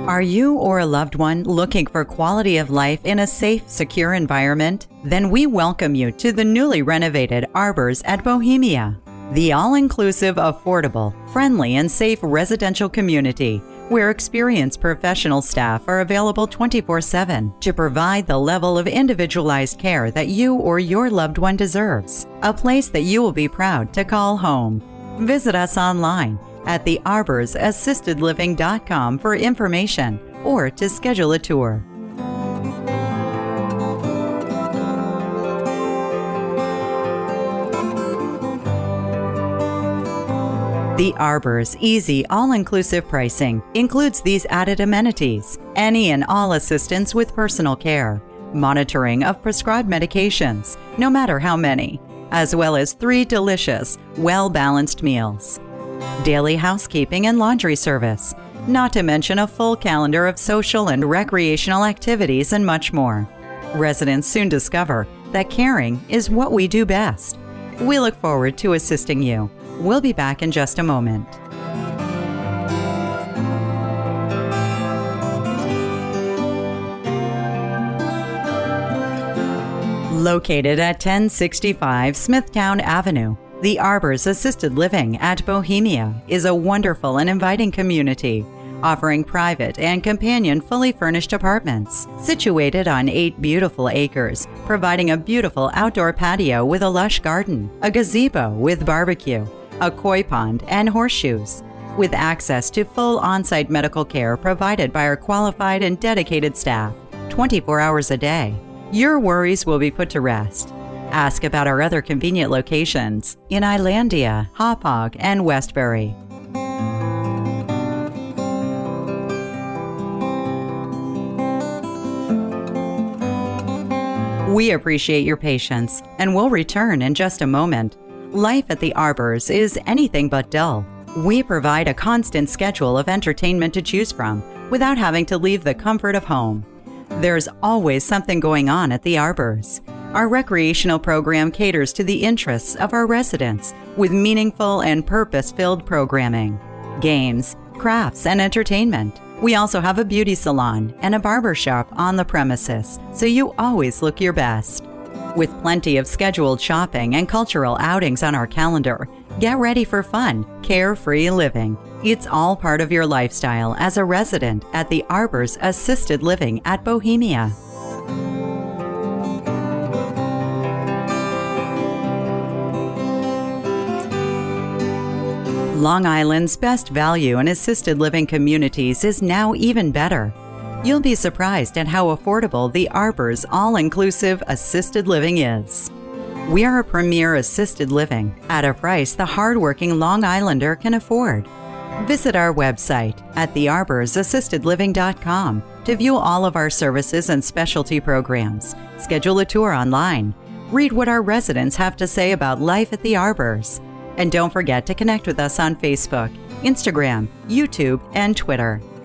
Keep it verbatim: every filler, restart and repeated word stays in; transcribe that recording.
Are you or a loved one looking for quality of life in a safe, secure environment? Then we welcome you to the newly renovated Arbors at Bohemia, the all-inclusive, affordable, friendly, and safe residential community where experienced professional staff are available twenty-four seven to provide the level of individualized care that you or your loved one deserves. A place that you will be proud to call home. Visit us online at the arbors assisted living dot com for information or to schedule a tour. The Arbors' easy, all-inclusive pricing includes these added amenities: any and all assistance with personal care, monitoring of prescribed medications, no matter how many, as well as three delicious, well-balanced meals, daily housekeeping and laundry service, not to mention a full calendar of social and recreational activities and much more. Residents soon discover that caring is what we do best. We look forward to assisting you. We'll be back in just a moment. Located at ten sixty-five Smithtown Avenue, the Arbors Assisted Living at Bohemia is a wonderful and inviting community, offering private and companion fully furnished apartments situated on eight beautiful acres, providing a beautiful outdoor patio with a lush garden, a gazebo with barbecue, a koi pond, and horseshoes, with access to full on-site medical care provided by our qualified and dedicated staff twenty-four hours a day. Your worries will be put to rest. Ask about our other convenient locations in Islandia, Hauppauge, and Westbury. We appreciate your patience and will return in just a moment. Life at the Arbors is anything but dull. We provide a constant schedule of entertainment to choose from without having to leave the comfort of home. There's always something going on at the Arbors. Our recreational program caters to the interests of our residents with meaningful and purpose-filled programming, games, crafts, and entertainment. We also have a beauty salon and a barber shop on the premises, so you always look your best. With plenty of scheduled shopping and cultural outings on our calendar, get ready for fun, carefree living. It's all part of your lifestyle as a resident at the Arbors Assisted Living at Bohemia. Long Island's best value in assisted living communities is now even better. You'll be surprised at how affordable the Arbors all-inclusive assisted living is. We are a premier assisted living at a price the hardworking Long Islander can afford. Visit our website at the arbors assisted living dot com to view all of our services and specialty programs. Schedule a tour online. Read what our residents have to say about life at the Arbors. And don't forget to connect with us on Facebook, Instagram, YouTube, and Twitter.